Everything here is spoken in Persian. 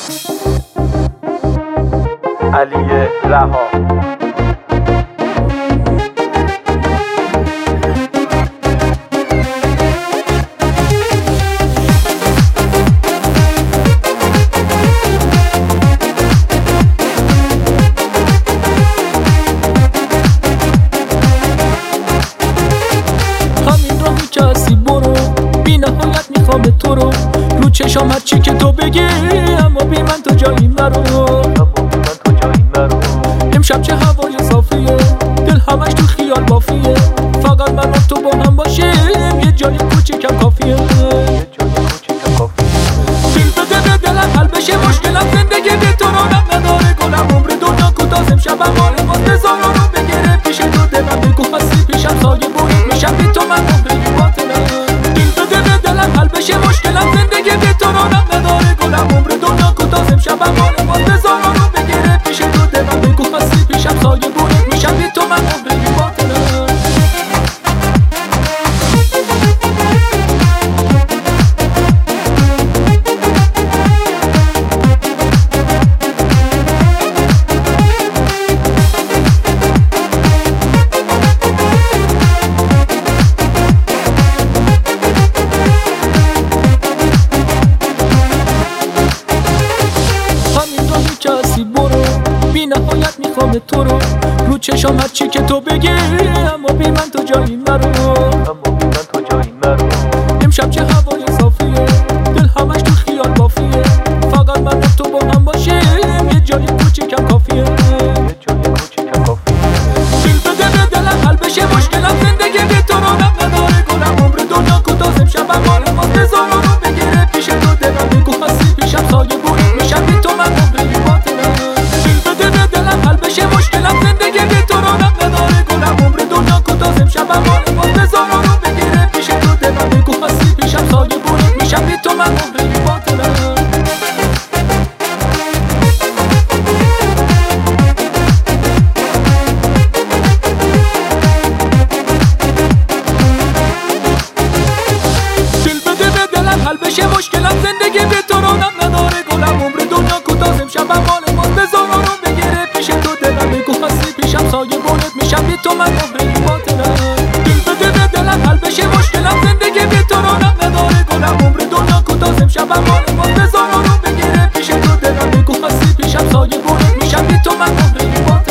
علی رها. به تو رو چشام هر چی که تو بگی، اما بی من تو جایی نرو. امشب چه هوای صافیه، دل همش تو خیال بافیه. فقط من و تو با هم باشیم، یه جای کوچیکم کافیه. دل بده به دلم حل بشه مشکلم، زندگی بی تو رونق نداره. گلم عمر دنیا کوتاه، امشب حال باز بزار رو بگیره پیش تو. دلم بگو هستی پیشم، سایه بورید میشم بی تو من عمری باطلم. دل بده به دلم حل بشه مشکلم، زندگی بی تو رونق نداره. گلم عمر دنیا کوتاه، امشب حال باز بزار رو بگیره پیش تو. دلم بگو هستی پیشم، سایه بورید میشم بی تو من عمری باطلم. نهایت میخوام تو رو چشام هر چی که تو بگی، اما بی من تو جایی نرو. امشب چه هوای صافیه، دل همش تو خیال بافیه. فقط من و تو با هم باشیم، یه جای کوچیکم کافیه. دل بده به دلم حل بشه مشکلم، زندگی بی تو رونق نداره. گلم عمر دنیا کوتاه، امشب حال باز بزار رو بگیره پیش تو. دلم بگو هستی پیشم، سایه بورید میشم بی تو من عمری باطلم. حل بشه مشکلم، زندگی بی تو رونق نداره. گلم عمر دنیا کوتاه، امشب حال باز بزار رو بگیره پیش تو. دلم بگو هستی پیشم، سایه بورید میشم بی تو من عمری باطلم. دل بده به دلم حل بشه مشکلم، زندگی بی تو رونق نداره. گلم عمر دنیا کوتاه، امشب حال باز بزار رو بگیره پیش تو. دلم بگو هستی پیشم، سایه بورید میشم بی تو من عمری باطلم. دل بده به دلم حل بشه مشکلم، زندگی بی تو رونق نداره. گلم عمر دنیا کوتاه، امشب حال باز بزار رو بگیره پیش تو. دلم بگو هستی پیشم، سایه بورید میشم بی تو من عمری باطلم.